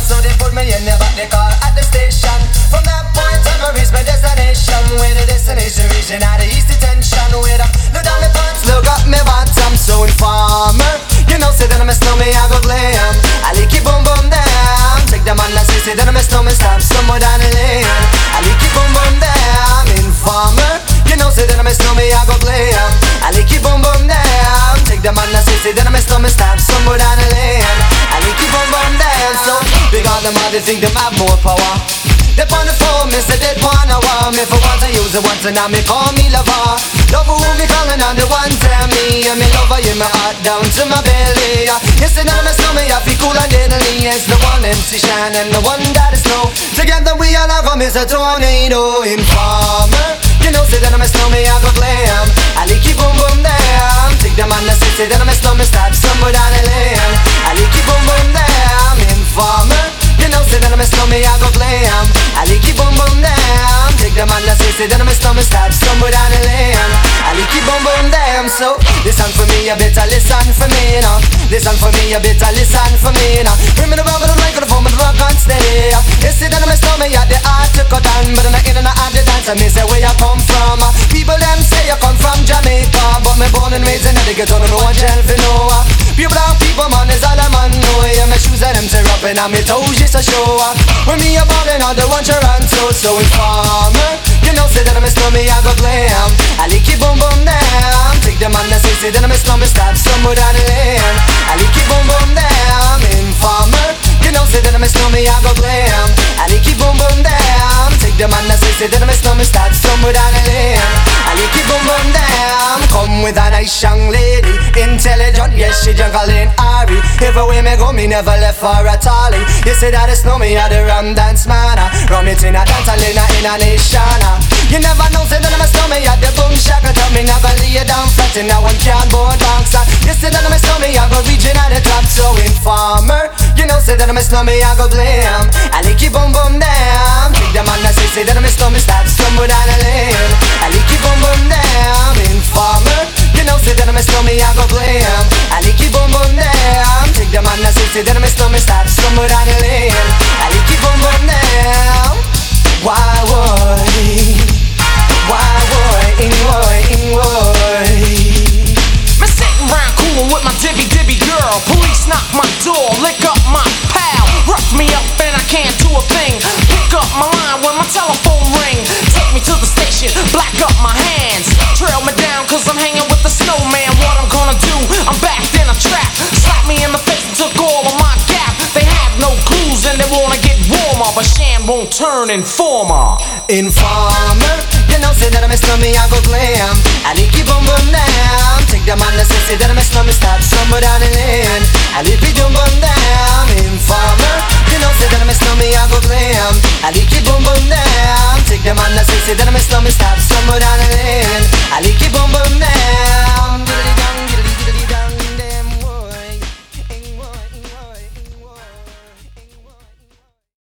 so they put me in the back the car at the station. From that point on I reached my destination. Where the destination region out of east detention. Where the look down my pants, look up my bottom. So informer, you know say that I'm a snowman, I go glam. I like it boom boom down. Take the man that say that I'm a snowman, stop somewhere down the lane. I like it boom boom down. Informer, you know say that I'm a snowman, I go glam. I like it boom boom down. Take the man that say that I'm a snowman, stop somewhere down the lane. I like it boom boom down. So big on them all, they think them have more power. They on the phone, me say they wanna want me. For once I use it once and now me call me lover. Love who me calling on the one tell me. And me lover in my heart down to my belly. You say that I'm a snowman, I feel cool and deadly. It's the one MC Shine and the one that is snow. Together we all come as a tornado. Informer, you know say that I'm a snowman, I go glam. I like it boom boom down. Take the man that say that I'm a snowman, stop somewhere down the lane. I like it boom boom down. Informer, you know say that I'm a snowman, I go glam. I like it boom boom down. Take the man that say that I'm a snowman, stop somewhere down the lane. I like it boom boom down. So listen for me, you better listen for me now. Listen for me, you better listen for me now. Bring me the rubber, the microphone, the rock and steady. You say that I'm a snowman, you the art to cut down. But I'm not in and out the dance, and me say where you come from. People them say you come from Jamaica, but me born and raised in the ghetto, no one tell for no. Pure brown people, man, is all a man know. Yeah, my shoes and them tear up and my toes just a show. When me a ballin' on the one Toronto, so informer, you know say that I'm a snowman, I go glam. I like it boom boom down. Take the man that say that I'm a snowman, stop somewhere down the lane. I like it boom boom down. Informer, you know say that I'm a snowman, I go glam. I like it boom boom down. Take the man that say that I'm a snowman, stop somewhere down the lane. I like it boom boom down. Come with a nice young lady, intelligent, yes she juggling Ari. Everywhere me go, me never left for a tally. You say that it's no me, I the rum dance man. Rum it in a dance, in a nation. You never know, say that I'm a snowman, I the boom shaka. Tell me never lay you down flat in a one cardboard box. You say that I'm a snowman, I go reaching at the top. So informer, you know say that I'm a snowman, I go glam. I like it boom boom down. Take the man that say that I'm a snowman, stop somewhere down the lane. I like it boom boom down. Informer, you know say that I'm a snowman, I go glam. I like it boom boom down. Take the man that say that I'm a snowman, stop somewhere down the lane. I like it boom boom down. Why would? Me sitting round coolin' with my dibby girl. Police knock my door, lick up my pal. Rough me up and I can't do a thing. Pick up my line when my telephone ring. Take me to the station, black up my hands. Trail me down cause I'm hanging with the snowman. What I'm gonna do, I'm backed in a trap. Slap me in the face and took all of my gap. They have no clues and they wanna get warmer, but Shan won't turn informer. Informer, you know say that I'm a snowman, I go glam. I like it boom boom down. Take the man that say that I'm a snowman, stop somewhere down the lane. I like it boom boom down. Informer, you know say that I'm a snowman, I go glam. I like it boom boom down. Take the man that say that I'm a snowman, stop somewhere down the lane. I like